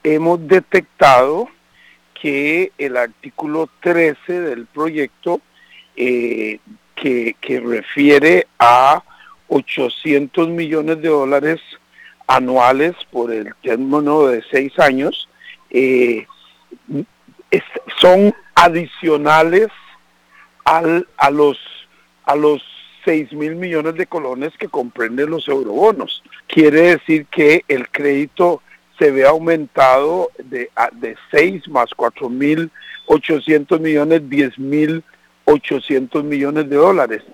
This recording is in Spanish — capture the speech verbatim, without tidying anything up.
hemos detectado que el artículo trece del proyecto eh, que, que refiere a ochocientos millones de dólares anuales por el término de seis años, eh, es, son adicionales al, a los a los seis mil millones de colones que comprenden los eurobonos. Quiere decir que el crédito se ve aumentado de, de seis más cuatro mil ochocientos millones, diez mil ochocientos millones de dólares.